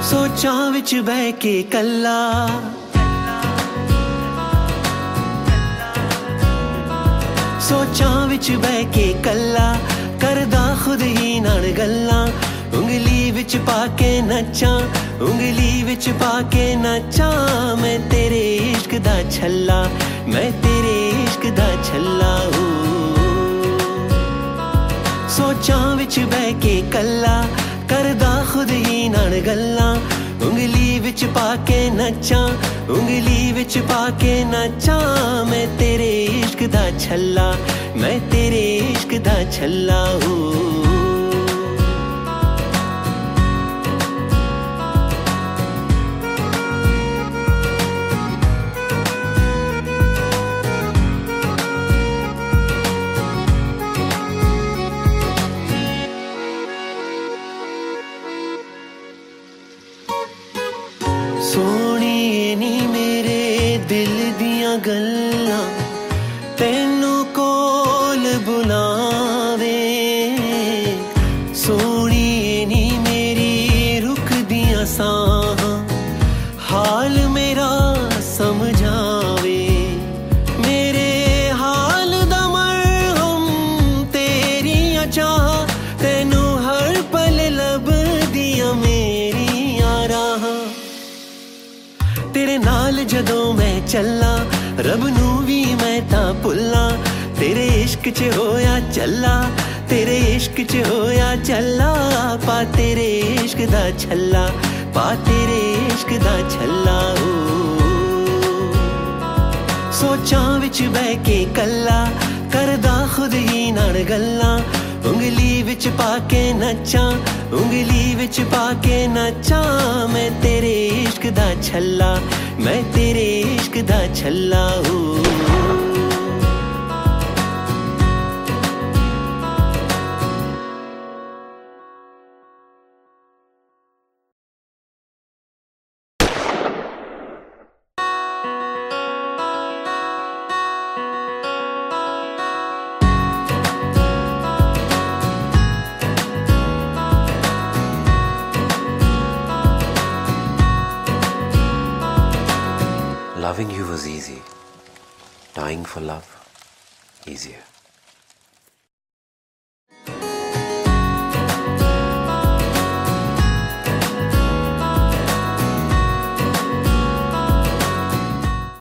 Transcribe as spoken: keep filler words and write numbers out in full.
सोचां विच बह के कल्ला सोचां विच बह के कल्ला करदा खुद ही नाल गल्लां उंगली विच पाके नचां उंगली विच पाके नचां मैं तेरे इश्क दा छल्ला मैं तेरे इश्क दा छल्ला ओ सोचां विच बह के कल्ला करदा खुद ही नाल गल्लां उंगली विच पाके नचां उंगली विच पाके नचां मैं तेरे इश्क दा छल्ला मैं तेरे इश्क दा छल्ला ओ सोहणीए नी मेरे दिल दियां गल्लां तैनू कोल बुलावे सोहणीए नी मेरी रुक दियां साहां हाल मेरा समझावे मेरे हाल दा मरहम तेरियां चाह तैनू हर पल लभदियां मेरियां राहां तेरे नाल जदों मैं चल्ला रब नू भी मैं तां भुल्ला तेरे इश्क च होया चल्ला तेरे इश्क च होया चल्ला पा तेरे इश्क दा छल्ला पा तेरे इश्क दा छल्ला ओ सोचां विच बह के कल्ला करदा खुद ही नाल गल्लां उंगली विच पाके नचां उंगली विच पाके नचां मैं तेरे इश्क दा छल्ला मैं तेरे इश्क दा छल्ला ओ Loving you was easy. Dying for love, easier.